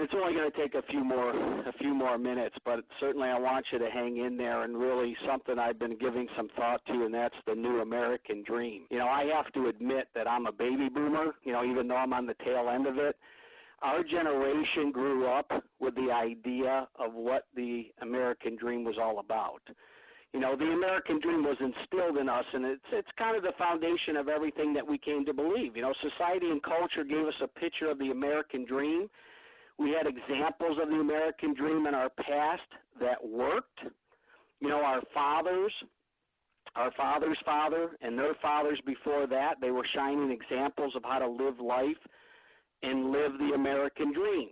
it's only going to take a few more minutes, but certainly I want you to hang in there, and really something I've been giving some thought to, and that's the new American dream. I have to admit that I'm a baby boomer, even though I'm on the tail end of it. Our generation grew up with the idea of what the American dream was all about. The American dream was instilled in us, and it's kind of the foundation of everything that we came to believe. Society and culture gave us a picture of the American dream. We had examples of the American dream in our past that worked. Our father's father and their fathers before that, they were shining examples of how to live life and live the American dream.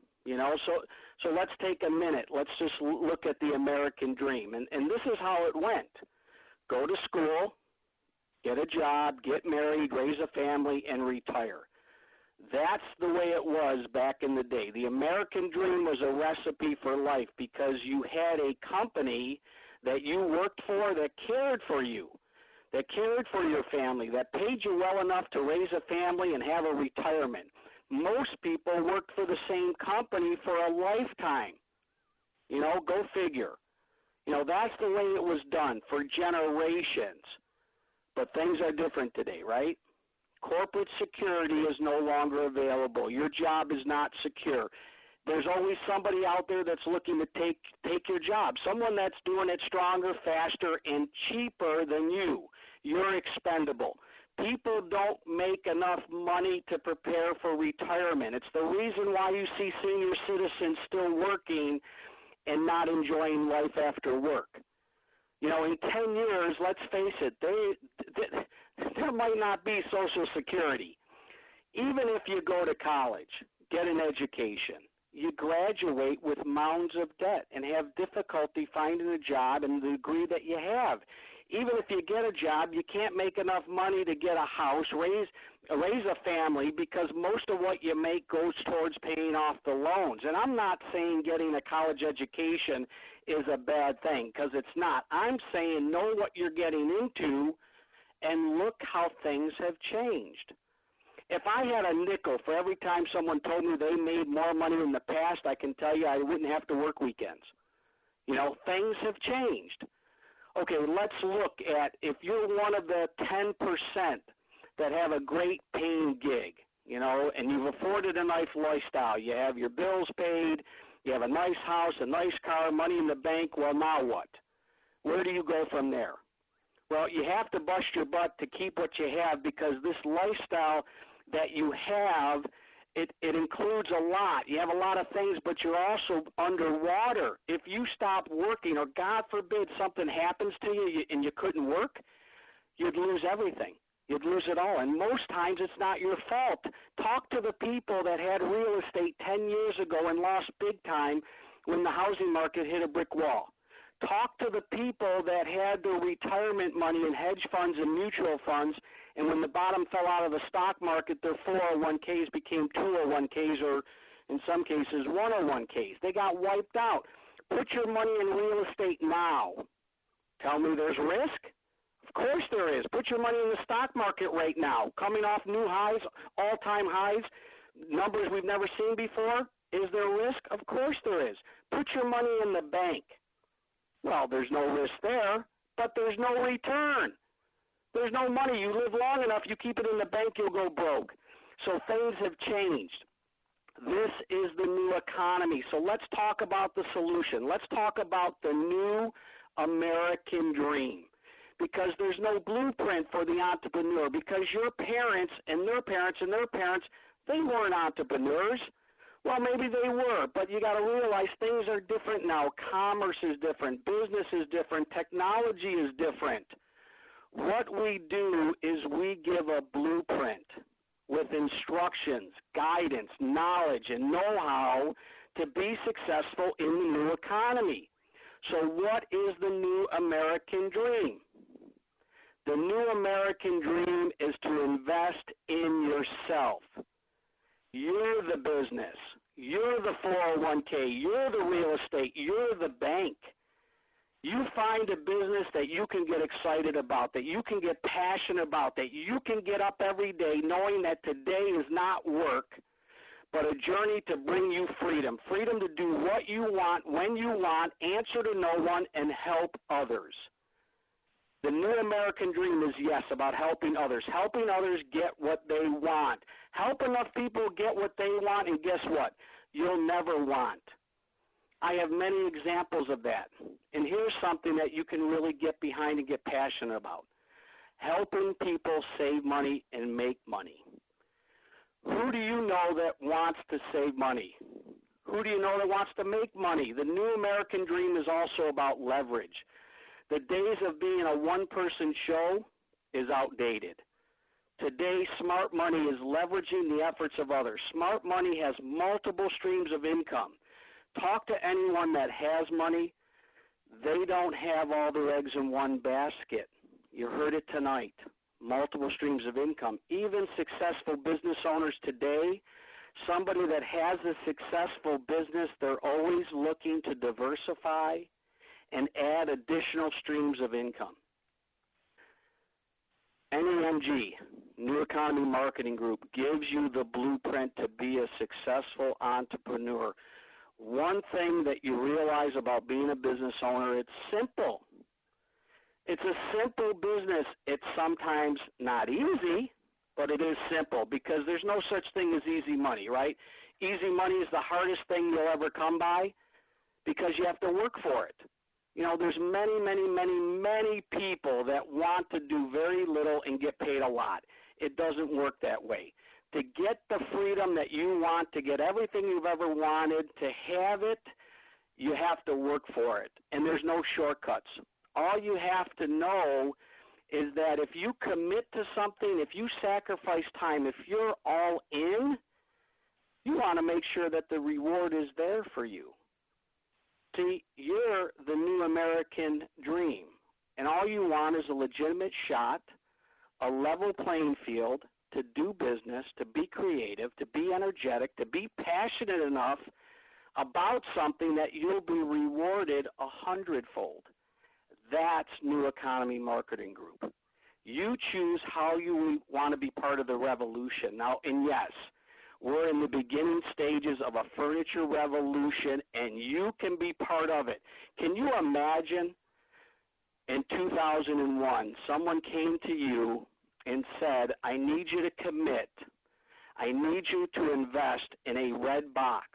So let's take a minute. Let's just look at the American dream. And this is how it went. Go to school, get a job, get married, raise a family, and retire. That's the way it was back in the day. The American dream was a recipe for life because you had a company that you worked for that cared for you, that cared for your family, that paid you well enough to raise a family and have a retirement. Most people worked for the same company for a lifetime. Go figure. That's the way it was done for generations. But things are different today, right? Corporate security is no longer available. Your job is not secure. There's always somebody out there that's looking to take your job, someone that's doing it stronger, faster, and cheaper than you. You're expendable. People don't make enough money to prepare for retirement. It's the reason why you see senior citizens still working and not enjoying life after work. In 10 years, let's face it, there might not be Social Security. Even if you go to college, get an education, you graduate with mounds of debt and have difficulty finding a job in the degree that you have. Even if you get a job, you can't make enough money to get a house, raise a family, because most of what you make goes towards paying off the loans. And I'm not saying getting a college education is a bad thing, because it's not. I'm saying know what you're getting into and look how things have changed. If I had a nickel for every time someone told me they made more money in the past, I can tell you I wouldn't have to work weekends. Things have changed. Okay, let's look at if you're one of the 10% that have a great paying gig, and you've afforded a nice lifestyle. You have your bills paid, you have a nice house, a nice car, money in the bank. Well, now what? Where do you go from there? Well, you have to bust your butt to keep what you have, because this lifestyle that you have, it includes a lot. You have a lot of things, but you're also underwater. If you stop working, or God forbid something happens to you and you couldn't work, you'd lose everything. You'd lose it all. And most times it's not your fault. Talk to the people that had real estate 10 years ago and lost big time when the housing market hit a brick wall. Talk to the people that had their retirement money in hedge funds and mutual funds, and when the bottom fell out of the stock market, their 401ks became 201ks, or in some cases 101ks. They got wiped out. Put your money in real estate now. Tell me there's risk? Of course there is. Put your money in the stock market right now. Coming off new highs, all-time highs, numbers we've never seen before. Is there risk? Of course there is. Put your money in the bank. Well, there's no risk there, but there's no return. There's no money. You live long enough, you keep it in the bank, you'll go broke. So things have changed. This is the new economy. So let's talk about the solution. Let's talk about the new American dream, because there's no blueprint for the entrepreneur, because your parents and their parents and their parents, they weren't entrepreneurs. Well, maybe they were, but you got to realize things are different now. Commerce is different. Business is different. Technology is different. What we do is we give a blueprint with instructions, guidance, knowledge, and know-how to be successful in the new economy. So what is the new American dream? The new American dream is to invest in yourself. You're the business. You're the 401k. You're the real estate. You're the bank. You find a business that you can get excited about, that you can get passionate about, that you can get up every day knowing that today is not work, but a journey to bring you freedom. Freedom to do what you want, when you want, answer to no one, and help others. The new American dream is, yes, about helping others get what they want. Help enough people get what they want, and guess what? You'll never want. I have many examples of that. And here's something that you can really get behind and get passionate about. Helping people save money and make money. Who do you know that wants to save money? Who do you know that wants to make money? The new American dream is also about leverage. The days of being a one-person show is outdated. Today, smart money is leveraging the efforts of others. Smart money has multiple streams of income. Talk to anyone that has money. They don't have all their eggs in one basket. You heard it tonight. Multiple streams of income. Even successful business owners today, somebody that has a successful business, they're always looking to diversify and add additional streams of income. NEMG, New Economy Marketing Group, gives you the blueprint to be a successful entrepreneur. One thing that you realize about being a business owner, it's simple. It's a simple business. It's sometimes not easy, but it is simple because there's no such thing as easy money, right? Easy money is the hardest thing you'll ever come by because you have to work for it. You know, there's many people that want to do very little and get paid a lot. It doesn't work that way. To get the freedom that you want, to get everything you've ever wanted, to have it, you have to work for it. And there's no shortcuts. All you have to know is that if you commit to something, if you sacrifice time, if you're all in, you want to make sure that the reward is there for you. See, you're the new American dream, and all you want is a legitimate shot, a level playing field to do business, to be creative, to be energetic, to be passionate enough about something that you'll be rewarded 100-fold. That's New Economy Marketing Group. You choose how you want to be part of the revolution. Now, and yes, we're in the beginning stages of a furniture revolution, and you can be part of it. Can you imagine in 2001, someone came to you and said, I need you to commit. I need you to invest in a red box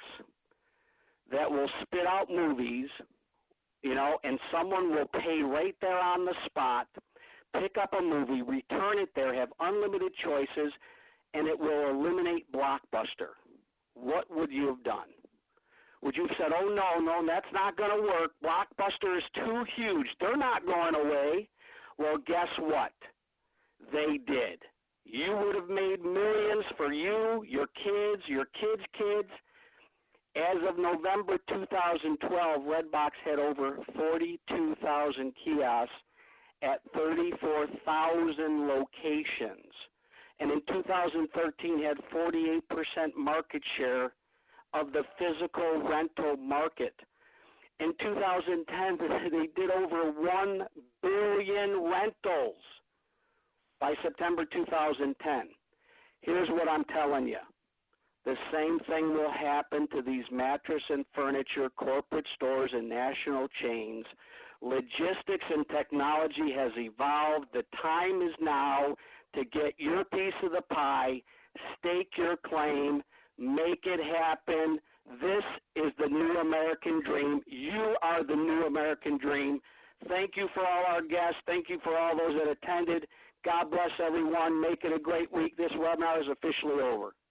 that will spit out movies, you know, and someone will pay right there on the spot, pick up a movie, return it there, have unlimited choices, and it will eliminate Blockbuster. What would you have done? Would you have said, oh, no, that's not going to work. Blockbuster is too huge. They're not going away. Well, guess what? They did. You would have made millions for you, your kids, your kids' kids. As of November 2012, Redbox had over 42,000 kiosks at 34,000 locations. And in 2013 had 48% market share of the physical rental market. In 2010, they did over 1 billion rentals by September 2010. Here's what I'm telling you. The same thing will happen to these mattress and furniture corporate stores and national chains. Logistics and technology has evolved. The time is now to get your piece of the pie, stake your claim, make it happen. This is the new American dream. You are the new American dream. Thank you for all our guests. Thank you for all those that attended. God bless everyone. Make it a great week. This webinar is officially over.